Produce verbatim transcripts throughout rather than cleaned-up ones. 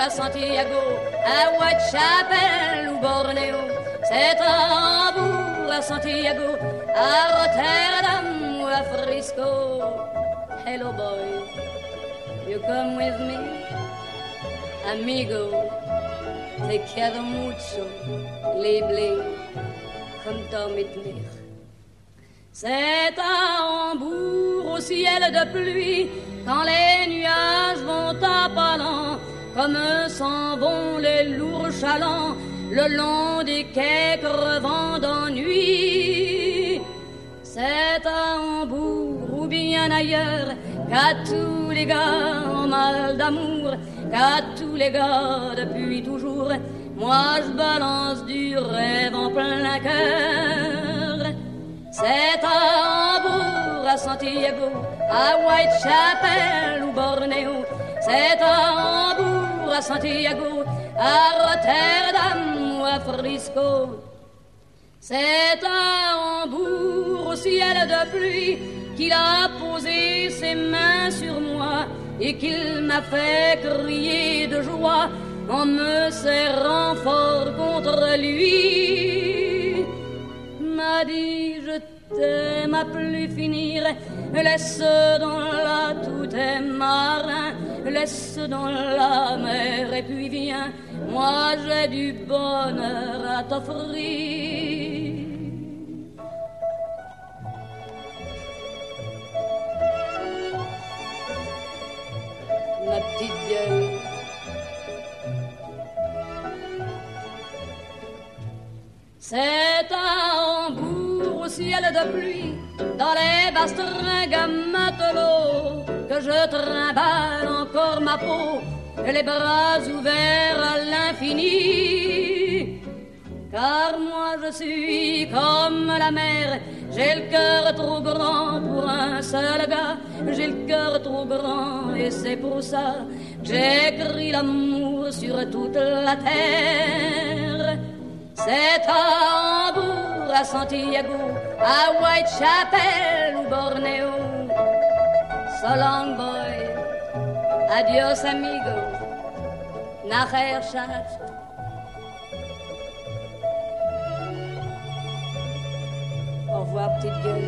à Santiago, à Whitechapel ou Bornéo. C'est tambour à Santiago, à Rotterdam ou à Frisco. Hello boy, you come with me, amigo. Te quiero mucho, liebling, comme Tom mit mir. C'est un Hambourg au ciel de pluie, quand les nuages vont à pas lents, comme s'en vont les lourds chalands, le long des quais crevant d'ennui. C'est un Hambourg ou bien ailleurs, qu'à tous les gars en mal d'amour, qu'à tous les gars depuis toujours, moi je balance du rêve en plein cœur. C'est à Hambourg, à Santiago, à Whitechapel ou Bornéo. C'est à Hambourg, à Santiago, à Rotterdam ou à Frisco. C'est à Hambourg, au ciel de pluie, qu'il a posé ses mains sur moi et qu'il m'a fait crier de joie en me serrant fort contre lui. M'a dit je t'aime à plus finir, laisse dans la tout est marin, laisse dans la mer et puis viens, moi j'ai du bonheur à t'offrir. Ma petite gueule. C'est à Hambourg au ciel de pluie, dans les bastringues à matelot, que je trimballe encore ma peau, les bras ouverts à l'infini. Car moi je suis comme la mer, j'ai le cœur trop grand pour un seul gars, j'ai le cœur trop grand et c'est pour ça que j'écris l'amour sur toute la terre. C'est à Hambourg, à Santiago, à Whitechapel ou Bornéo. So long boy, adios amigo, nachher Schatz. Au revoir petite gueule.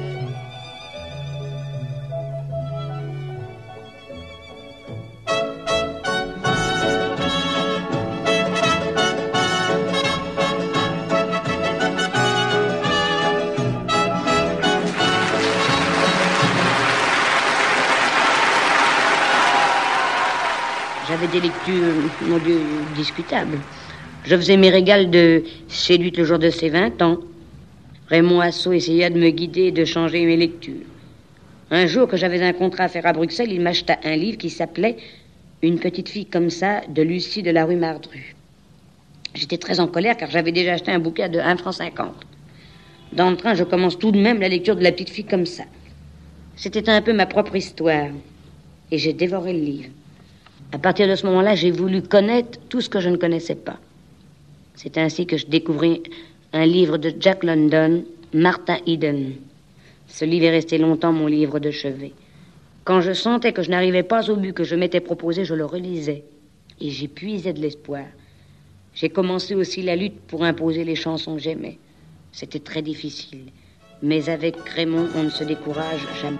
J'avais des lectures, mon Dieu, discutables. Je faisais mes régals de Séduite le jour de ses vingt ans. Raymond Assau essaya de me guider et de changer mes lectures. Un jour que j'avais un contrat à faire à Bruxelles, il m'acheta un livre qui s'appelait « Une petite fille comme ça » de Lucie de la rue Mardru. J'étais très en colère car j'avais déjà acheté un bouquin de un franc cinquante. Dans le train, je commence tout de même la lecture de La petite fille comme ça. C'était un peu ma propre histoire et j'ai dévoré le livre. À partir de ce moment-là, j'ai voulu connaître tout ce que je ne connaissais pas. C'est ainsi que je découvris un livre de Jack London, Martin Eden. Ce livre est resté longtemps mon livre de chevet. Quand je sentais que je n'arrivais pas au but que je m'étais proposé, je le relisais. Et j'y puisais de l'espoir. J'ai commencé aussi la lutte pour imposer les chansons que j'aimais. C'était très difficile. Mais avec Raymond, on ne se décourage jamais.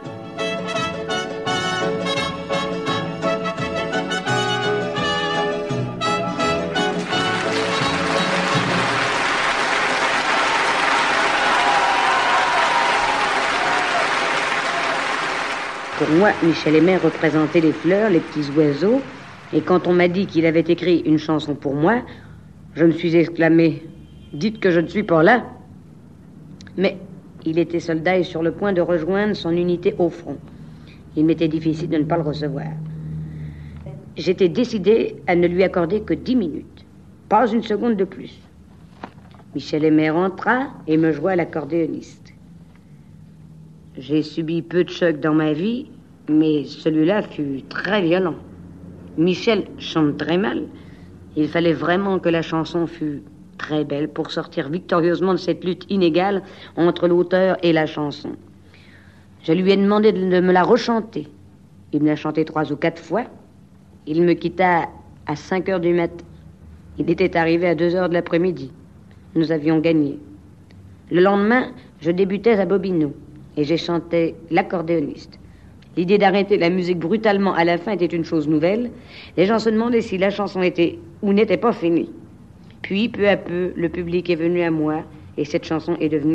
Pour moi, Michel Aimé représentait les fleurs, les petits oiseaux. Et quand on m'a dit qu'il avait écrit une chanson pour moi, je me suis exclamé « Dites que je ne suis pas là !» Mais il était soldat et sur le point de rejoindre son unité au front. Il m'était difficile de ne pas le recevoir. J'étais décidé à ne lui accorder que dix minutes, pas une seconde de plus. Michel Aimé rentra et me joua l'accordéoniste. J'ai subi peu de chocs dans ma vie, mais celui-là fut très violent. Michel chante très mal. Il fallait vraiment que la chanson fût très belle pour sortir victorieusement de cette lutte inégale entre l'auteur et la chanson. Je lui ai demandé de me la rechanter. Il me l'a chantée trois ou quatre fois. Il me quitta à cinq heures du matin. Il était arrivé à deux heures de l'après-midi. Nous avions gagné. Le lendemain, je débutais à Bobino et j'ai chanté l'accordéoniste. L'idée d'arrêter la musique brutalement à la fin était une chose nouvelle. Les gens se demandaient si la chanson était ou n'était pas finie. Puis, peu à peu, le public est venu à moi et cette chanson est devenue